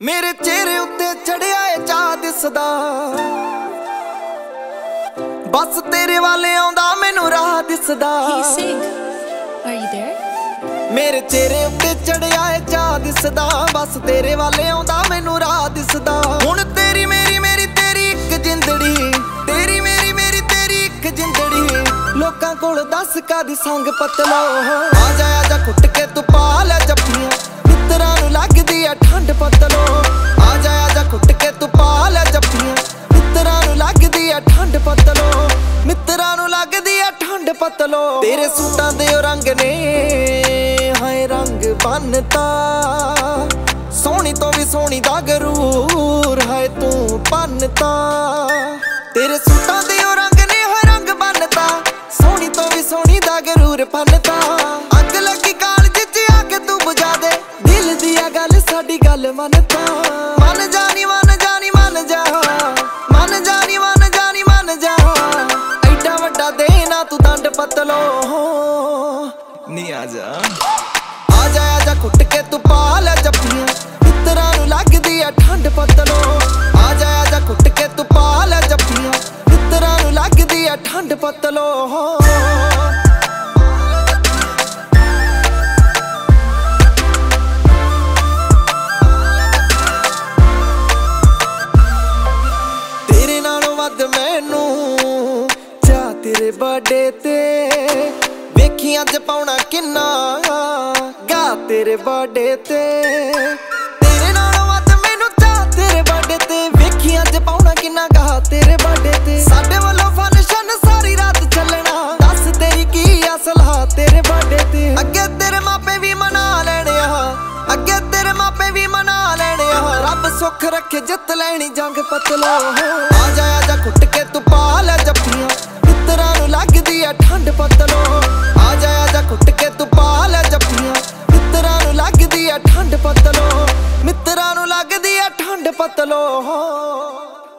मेरे चेहरे उत्ते चढ़िया है चाह दिसदा, बस तेरे वाले आउंदा मैनू राह दिसदा। मेरे चेहरे उत्ते चढ़िया है चाह दिसदा, बस तेरे वाले आउंदा मैनू राह दिसदा। हुण तेरी मेरी मेरी तेरी इक जिंदड़ी, तेरी मेरी मेरी तेरी इक जिंदड़ी। लोकां कोल दस कादी संग पतलो, आजा आजा घुट के तू पा लै जफ्फियां, मित्तरां नूं लगदी ऐ ठंड पतलो। आजा आजा घुट के तू पा लै जफ्फियां, मित्तरां नूं लगदी ऐ ठंड पतलो। मित्तरां नूं लगदी ऐ ठंड पतलो। तेरे सूटां दे ओ रंग ने हाय रंग बनता, सोहनी तो भी सोहनी दा गरूर है तू बनता। तेरे सूटां दे ओ रंग ने हाय रंग बनता, सोहनी तो भी सोहनी दा गरूर बनता। अग लगी कालज च आके तू बुझा दे, दिल दिया गल साडी गल मनता। मन जानी मन जानी मन जा, मन जानी मन जानी मन जा। ऐडा वड्डा देना तू दंड पतलो, नी आजा आजा आजा घुट के तू पा लै जफ्फियां, मित्तरां नूं लगदी ऐ ठंड पतलो। आजा आजा घुट के तू पा लै जफ्फियां, मित्तरां नूं लगदी ऐ ठंड पतलो। तेरे नालों वध मैनू चाह तेरे बर्थडे ते, वेखी अज पाउणा किन्ना गा तेरे बर्थडे ते। तेरे नालों वध मैनू चाह तेरे बर्थडे ते, वेखी अज पाउणा किन्ना गा तेरे बर्थडे ते। साडे वालों फंक्शन सारी रात चलना, दस तेरी की आ सलाह तेरे बर्थडे ते। अगे तेरे मापे भी मना लेने आ, अगे तेरे मापे भी मना लेने आ। रब सुख रखे जित लैनी जंग पतलो। आजा आजा घुट के तू पा लै जफ्फियां, मित्तरां नूं लगदी ऐ ठंड पतलो। आजा आजा घुट के तू पा लै जफ्फियां, मित्तरां नूं लगदी ऐ ठंड पतलो। मित्तरां नूं लगदी ऐ ठंड पतलो।